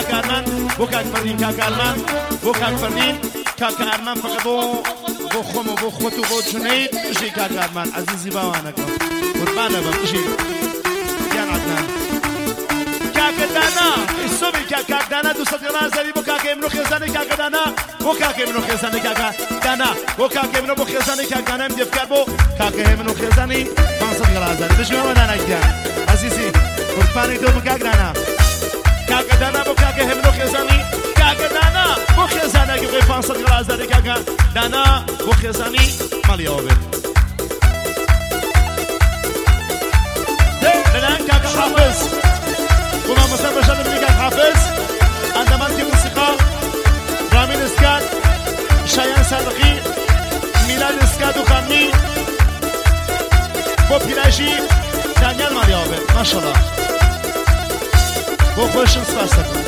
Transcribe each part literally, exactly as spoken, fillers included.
کاکارمان بۆ کاک فەرمین کاکارمان بۆ کاک فەرمین کاکارمان فقط بۆ بۆ خۆم و بۆ خۆت و بۆ جونەید بژی کاکارمان عەزیزی باوانەکەم قوربانە بەم بژی یان عەدنان کاکە دانا ئیسۆبی کاکە دانا دووسەد گەڵا زەوی بۆ کاکە ئێمنۆ خێزانی کاکە دانا بۆ کاکە ئێمنۆ خێزانی کاکە دانا بۆ کاکە ئێمنۆ بۆ خێزانی کاکە دانا ئەم دێفکار بۆ کاکە ئێمنۆ خێزانی پانسەد گەڵا زەوی بژمەوە دانایکیان عەزیزی قوربانی دۆ بۆ کاک دانا کاکە دانا بۆ کاکە ئێمنۆ خێزانی کاکە دانا بۆ خێزانێکی بۆی پانسەد گەڵا زەوی کاکە دانا بۆ خێزانی ماڵیەوە بێت لەلایەن کاکە حافظ وما مثلا بشر منك حافظ عندما انت موسيقى رامين اسكات شایان صادقی میلاد اسکات و خانی بو پیراشی دانیال ماریابه ماشاءالله بو خوشن سپاس دکن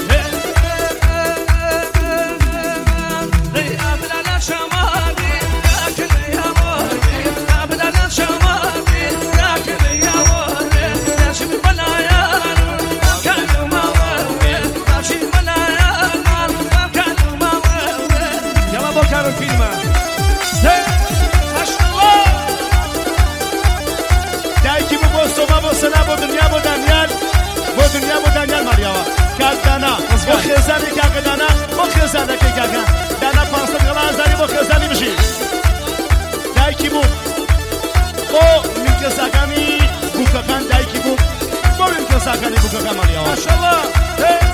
سلام بۆ دنیا بۆ دانیال بۆ دنیا بۆ دانیال ماریاوە کاک دانا بۆ خێزانی کاکە دانا بۆ خێزانەکەی کاکە دانا پانسەد گەڵا زاری بۆ خێزانی بژی دایکی بوو بۆ میکەساکانی بووکەکان دایکی بوو بۆ میکەساکانی بووکەکان ماریاوە ماشەڵڵا